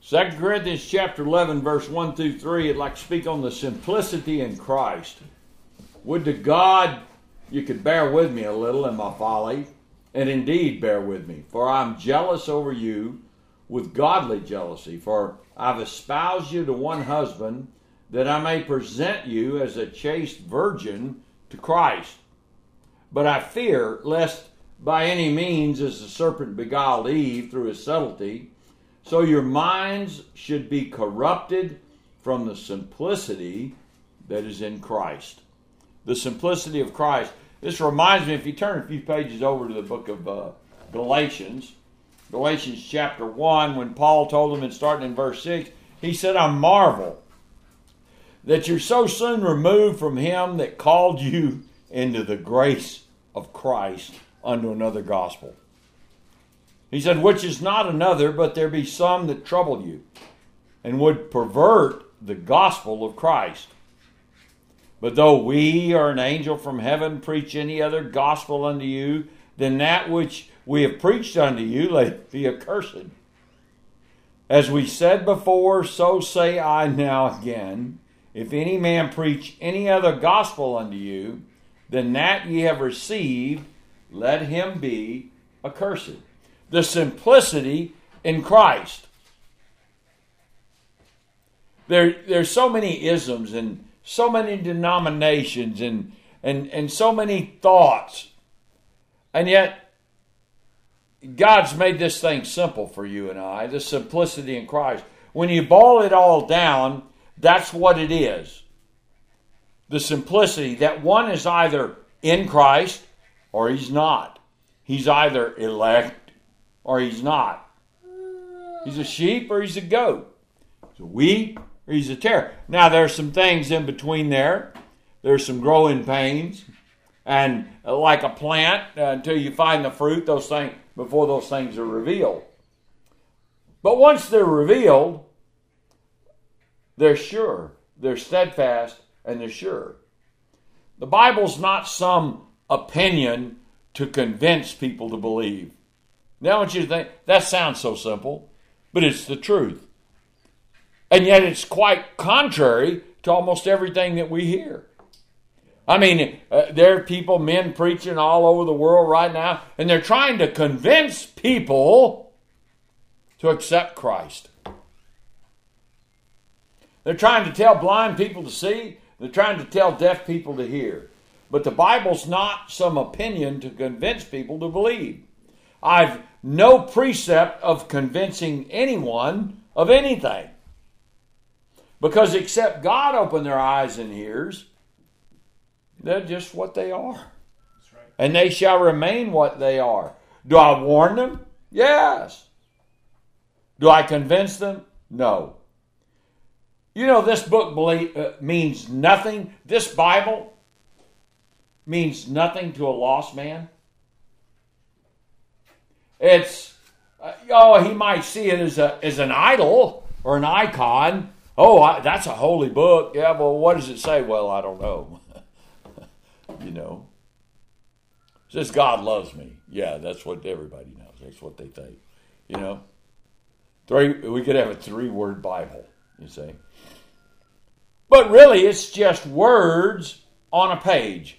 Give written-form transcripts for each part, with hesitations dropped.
2 Corinthians chapter 11, verse 1 through 3, I'd like to speak on the simplicity in Christ. Would to God you could bear with me a little in my folly, and indeed bear with me, for I'm jealous over you with godly jealousy, for I've espoused you to one husband, that I may present you as a chaste virgin to Christ. But I fear, lest by any means, as the serpent beguiled Eve through his subtlety, so your minds should be corrupted from the simplicity that is in Christ. The simplicity of Christ. This reminds me, if you turn a few pages over to the book of Galatians, Galatians chapter 1, when Paul told them, and starting in verse 6, he said, I marvel that you're so soon removed from him that called you into the grace of Christ unto another gospel. He said, which is not another, but there be some that trouble you, and would pervert the gospel of Christ. But though we or an angel from heaven preach any other gospel unto you than that which we have preached unto you, let it be accursed. As we said before, so say I now again, if any man preach any other gospel unto you than that ye have received, let him be accursed. The simplicity in Christ. There's so many isms and so many denominations and so many thoughts. And yet, God's made this thing simple for you and I, the simplicity in Christ. When you boil it all down, that's what it is. The simplicity, that one is either in Christ or he's not. He's either elect or he's not. He's a sheep or he's a goat. He's a wheat or he's a tare. Now there's some things in between there. There's some growing pains. And like a plant, until you find the fruit, those things, before those things are revealed. But once they're revealed, they're sure. They're steadfast and they're sure. The Bible's not some opinion to convince people to believe. Now I want you to think, that sounds so simple, but it's the truth. And yet it's quite contrary to almost everything that we hear. I mean, there are people, men preaching all over the world right now, and they're trying to convince people to accept Christ. They're trying to tell blind people to see. They're trying to tell deaf people to hear. But the Bible's not some opinion to convince people to believe. I've no precept of convincing anyone of anything. Because except God open their eyes and ears, they're just what they are. That's right. And they shall remain what they are. Do I warn them? Yes. Do I convince them? No. You know, this book means nothing. This Bible means nothing to a lost man. It's, he might see it as an idol or an icon. That's a holy book. Yeah, well, what does it say? Well, I don't know. You know. It says God loves me. Yeah, that's what everybody knows. That's what they think. You know. We could have a 3-word Bible, you see. But really, it's just words on a page.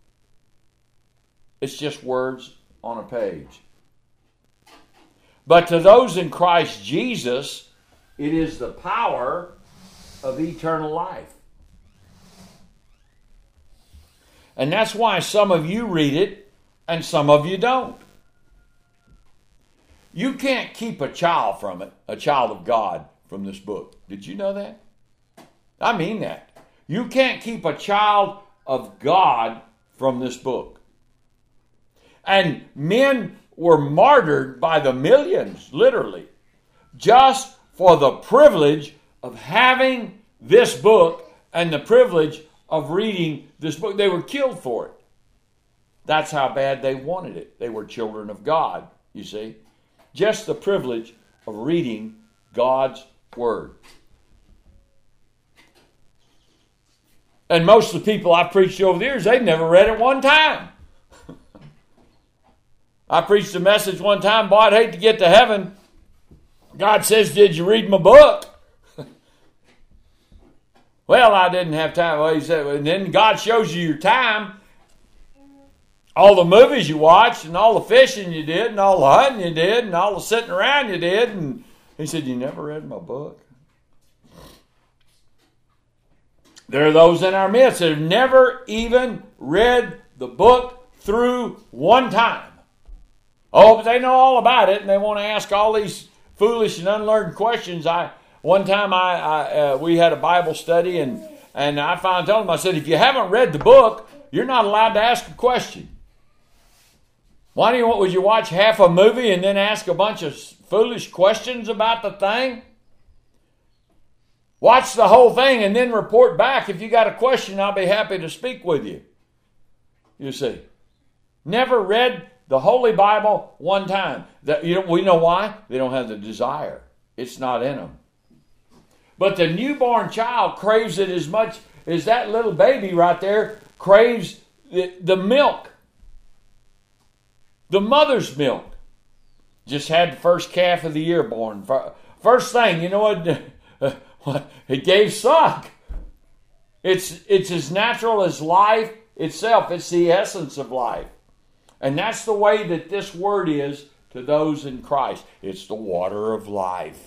It's just words on a page. But to those in Christ Jesus, it is the power of eternal life. And that's why some of you read it and some of you don't. You can't keep a child from it, a child of God, from this book. Did you know that? I mean that. You can't keep a child of God from this book. And men were martyred by the millions, literally, just for the privilege of having this book and the privilege of reading this book. They were killed for it. That's how bad they wanted it. They were children of God, you see. Just the privilege of reading God's Word. And most of the people I've preached over the years, they've never read it one time. I preached a message one time, boy, I'd hate to get to heaven. God says, did you read my book? Well, I didn't have time. Well, he said, and then God shows you your time. All the movies you watched, and all the fishing you did, and all the hunting you did, and all the sitting around you did. And he said, you never read my book? There are those in our midst that have never even read the book through one time. Oh, but they know all about it, and they want to ask all these foolish and unlearned questions. One time we had a Bible study, and I finally told them, I said, if you haven't read the book, you're not allowed to ask a question. Would you watch half a movie and then ask a bunch of foolish questions about the thing? Watch the whole thing and then report back. If you got a question, I'll be happy to speak with you. You see. Never read the Holy Bible one time. We know why? They don't have the desire. It's not in them. But the newborn child craves it as much as that little baby right there craves the milk. The mother's milk. Just had the first calf of the year born. First thing, you know what? It gave suck. It's as natural as life itself. It's the essence of life. And that's the way that this word is to those in Christ. It's the water of life.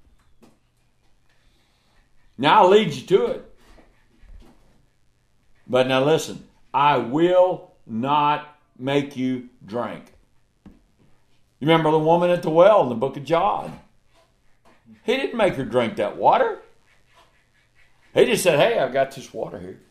Now I'll lead you to it. But now listen, I will not make you drink. You remember the woman at the well in the book of John? He didn't make her drink that water. He just said, hey, I've got this water here.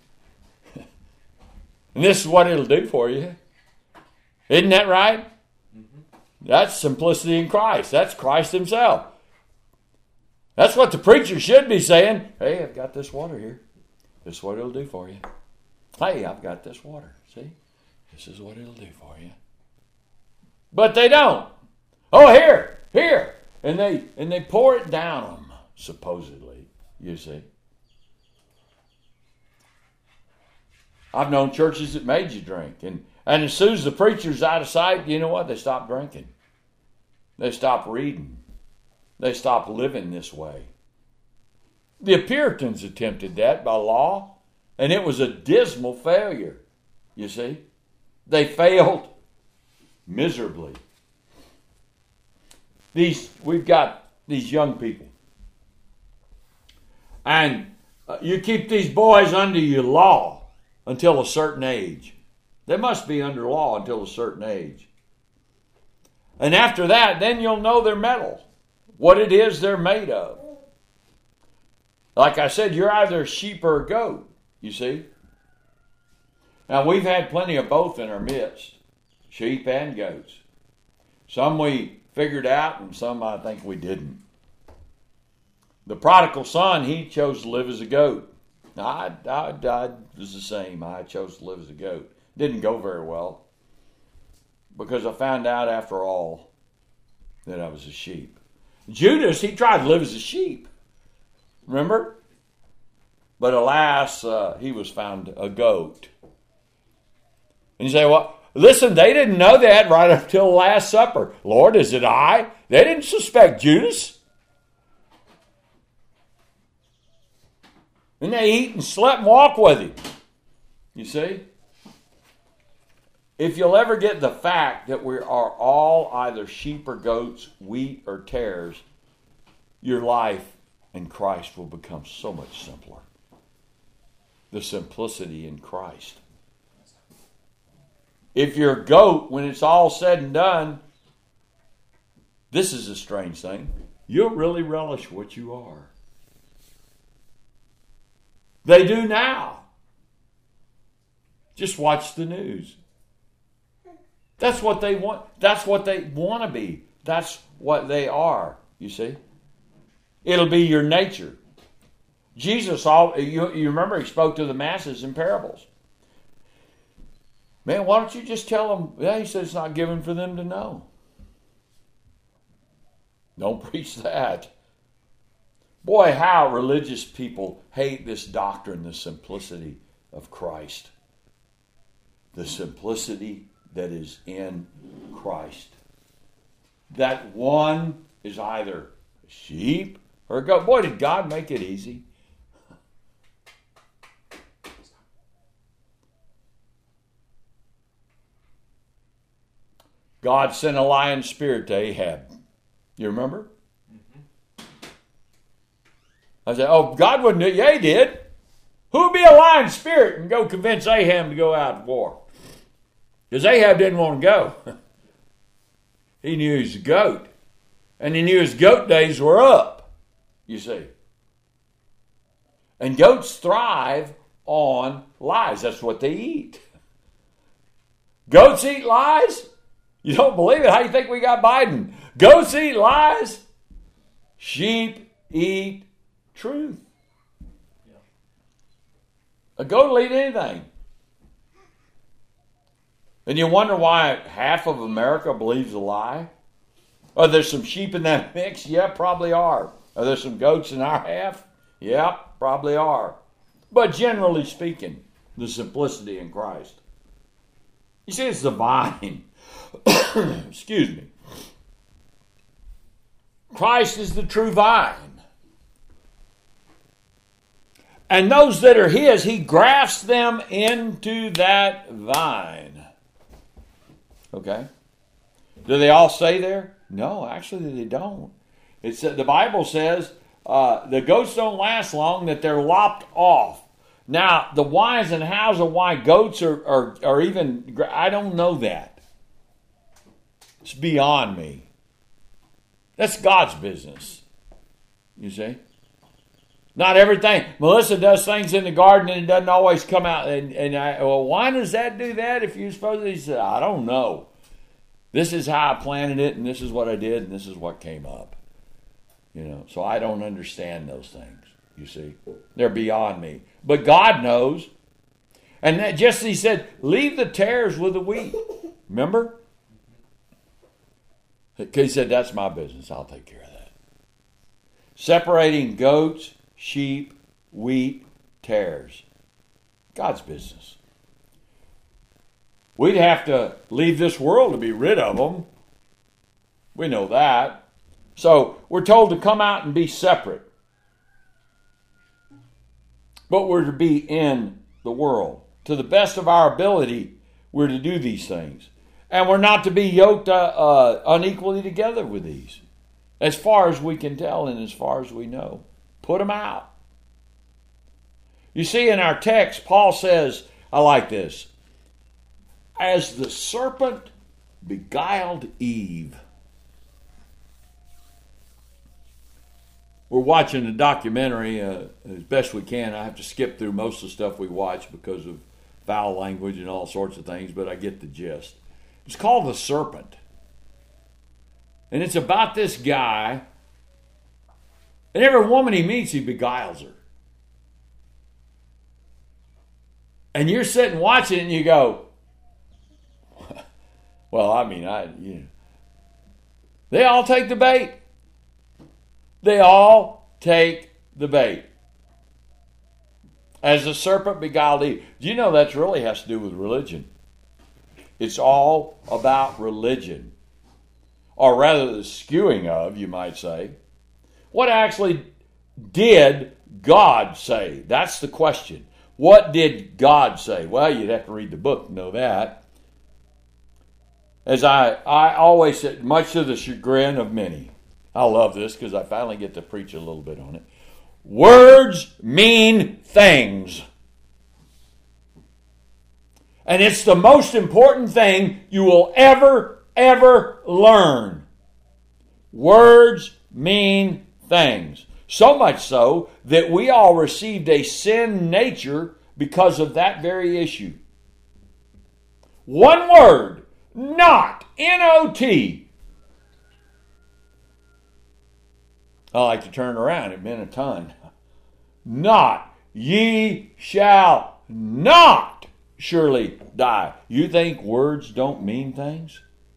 And this is what it'll do for you. Isn't that right? Mm-hmm. That's simplicity in Christ. That's Christ himself. That's what the preacher should be saying. Hey, I've got this water here. This is what it'll do for you. Hey, I've got this water. See? This is what it'll do for you. But they don't. Oh, here. And they pour it down them, supposedly, you see. I've known churches that made you drink. And as soon as the preacher's out of sight, you know what? They stop drinking. They stop reading. They stop living this way. The Puritans attempted that by law, and it was a dismal failure, you see. They failed miserably. We've got these young people. And you keep these boys under your law until a certain age. They must be under law until a certain age. And after that, then you'll know their mettle, what it is they're made of. Like I said, you're either a sheep or a goat, you see. Now, we've had plenty of both in our midst, sheep and goats. Some we figured out, and some I think we didn't. The prodigal son, he chose to live as a goat. I was the same. I chose to live as a goat. Didn't go very well, because I found out after all that I was a sheep. Judas, he tried to live as a sheep. Remember? But alas, he was found a goat. And you say, well, listen, they didn't know that right up till the Last Supper. Lord, is it I? They didn't suspect Judas. And they eat and slept and walk with him. You see? If you'll ever get the fact that we are all either sheep or goats, wheat or tares, your life in Christ will become so much simpler. The simplicity in Christ. If you're a goat, when it's all said and done, this is a strange thing, you'll really relish what you are. They do now. Just watch the news. That's what they want. That's what they want to be. That's what they are, you see. It'll be your nature. Jesus, you remember, he spoke to the masses in parables. Man, why don't you just tell them? Yeah, he said it's not given for them to know. Don't preach that. Boy, how religious people hate this doctrine, the simplicity of Christ. The simplicity that is in Christ. That one is either sheep or a goat? Boy, did God make it easy. God sent a lion spirit to Ahab. You remember? I said, oh, God wouldn't do it. Yeah, he did. Who would be a lion spirit and go convince Ahab to go out to war? Because Ahab didn't want to go. He knew he was a goat. And he knew his goat days were up, you see. And goats thrive on lies. That's what they eat. Goats eat lies? You don't believe it? How do you think we got Biden? Goats eat lies. Sheep eat truth. Yeah. A goat will eat anything. And you wonder why half of America believes a lie? Are there some sheep in that mix? Yeah, probably are. Are there some goats in our half? Yeah, probably are. But generally speaking, the simplicity in Christ. You see, it's the vine. Excuse me. Christ is the true vine. And those that are his, he grafts them into that vine. Okay? Do they all stay there? No, actually they don't. It's the Bible says the goats don't last long, that they're lopped off. Now, the whys and hows of why goats are even, I don't know that. It's beyond me. That's God's business. You see? Not everything. Melissa does things in the garden and it doesn't always come out. Well, why does that do that if you're supposed to? He said, I don't know. This is how I planted it, and this is what I did, and this is what came up. You know, so I don't understand those things, you see. They're beyond me. But God knows. And that just, he said, leave the tares with the wheat. Remember? He said, that's my business. I'll take care of that. Separating goats, sheep, wheat, tares. God's business. We'd have to leave this world to be rid of them. We know that. So we're told to come out and be separate. But we're to be in the world. To the best of our ability, we're to do these things. And we're not to be yoked unequally together with these. As far as we can tell and as far as we know. Put them out. You see, in our text, Paul says, I like this. As the serpent beguiled Eve. We're watching a documentary as best we can. I have to skip through most of the stuff we watch because of foul language and all sorts of things, but I get the gist. It's called The Serpent. And it's about this guy. And every woman he meets, he beguiles her. And you're sitting watching it and you go, well, I mean, they all take the bait. They all take the bait. As the serpent beguiled Eve. Do you know that really has to do with religion? It's all about religion. Or rather, the skewing of, you might say. What actually did God say? That's the question. What did God say? Well, you'd have to read the book to know that. As I always said, much to the chagrin of many. I love this because I finally get to preach a little bit on it. Words mean things. And it's the most important thing you will ever learn. Words mean things. So much so that we all received a sin nature because of that very issue. One word, not, N-O-T. I like to turn around. It meant a ton. Not, ye shall not surely die. You think words don't mean things?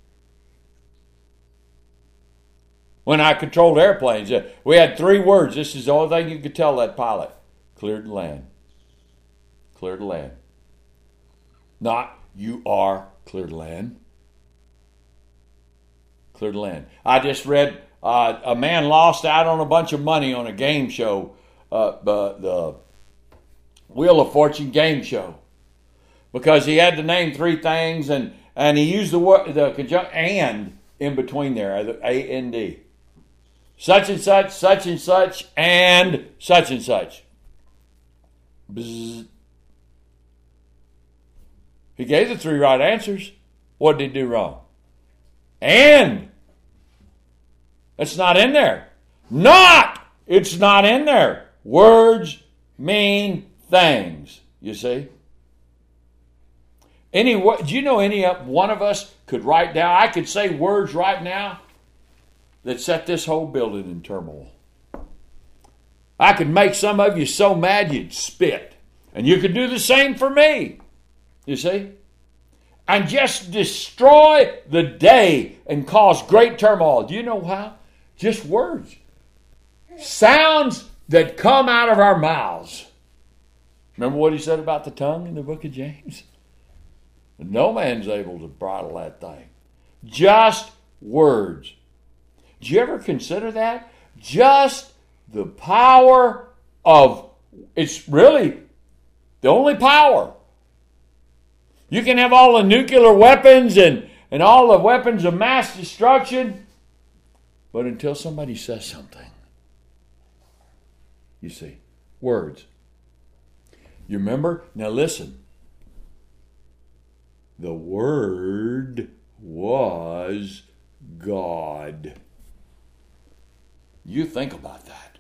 When I controlled airplanes, we had 3 words. This is the only thing you could tell that pilot. Cleared the land. Cleared the land. Not, you are cleared the land. Cleared the land. I just read A man lost out on a bunch of money on a game show, the Wheel of Fortune game show, because he had to name three things, and he used the conjunction and in between there, A-N-D. Such and such, and such and such. Bzz. He gave the three right answers. What did he do wrong? And. It's not in there. It's not in there. Words mean things, you see. Do you know any one of us could write down, I could say words right now that set this whole building in turmoil. I could make some of you so mad you'd spit. And you could do the same for me, you see. And just destroy the day and cause great turmoil. Do you know how? Just words. Sounds that come out of our mouths. Remember what he said about the tongue in the book of James? No man's able to bridle that thing. Just words. Did you ever consider that? Just the power of, it's really the only power. You can have all the nuclear weapons and all the weapons of mass destruction, but until somebody says something, you see, words. You remember? Now listen. The Word was God. You think about that.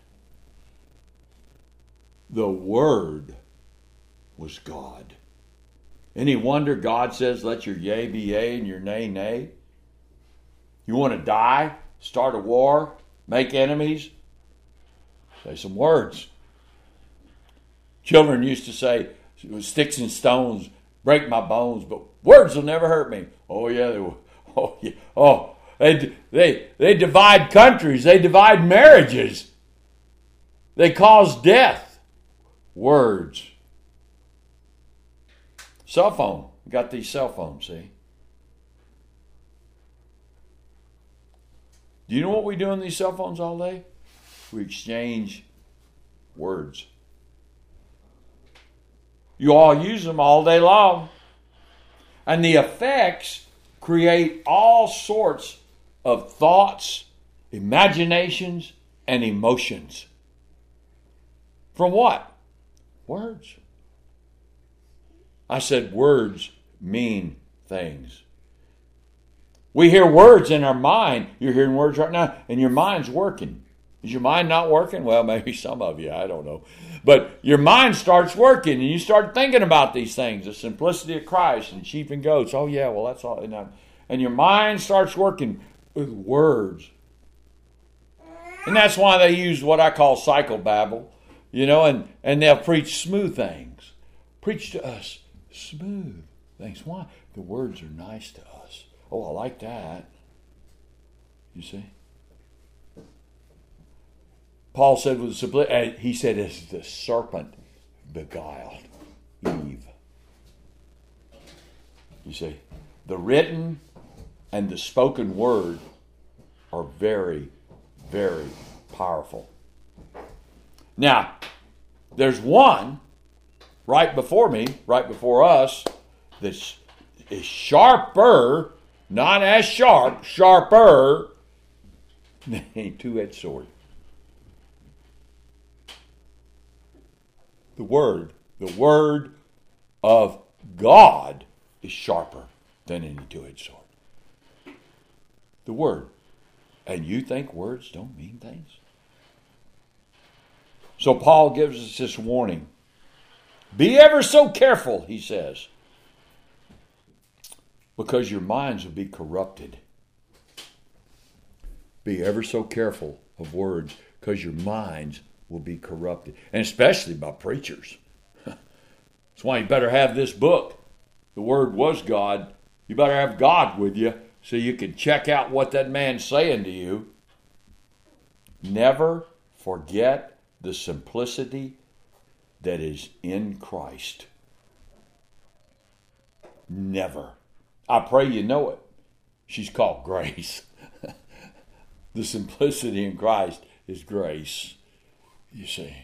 The Word was God. Any wonder God says, let your yea be yea and your nay, nay? You want to die? Start a war? Make enemies? Say some words. Children used to say, sticks and stones break my bones, but words will never hurt me. Oh, yeah, they will. Oh, yeah. Oh, they divide countries. They divide marriages. They cause death. Words. Cell phone. We got these cell phones, see? Do you know what we do on these cell phones all day? We exchange words. You all use them all day long. And the effects create all sorts of thoughts, imaginations, and emotions. From what? Words. I said words mean things. We hear words in our mind. You're hearing words right now, and your mind's working. Is your mind not working? Well, maybe some of you, I don't know. But your mind starts working, and you start thinking about these things, the simplicity of Christ and sheep and goats. Oh, yeah, well, that's all. And your mind starts working with words. And that's why they use what I call psychobabble, and they'll preach smooth things. Preach to us smooth things. Why? The words are nice to us. Oh, I like that. You see? Paul said with simplicity, he said, as the serpent beguiled Eve. You see, the written and the spoken word are very, very powerful. Now, there's one right before me, right before us, that is sharper, not as sharp, sharper than a two-edged sword. The word of God is sharper than any two-edged sword. The word. And you think words don't mean things? So Paul gives us this warning. Be ever so careful, he says, because your minds will be corrupted. Be ever so careful of words, because your minds will be corrupted, and especially by preachers. That's why you better have this book. The Word was God. You better have God with you so you can check out what that man's saying to you. Never forget the simplicity that is in Christ. Never. I pray you know it. She's called grace. The simplicity in Christ is grace, you see.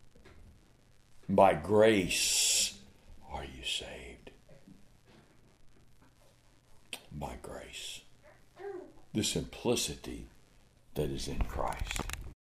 By grace are you saved. By grace. The simplicity that is in Christ.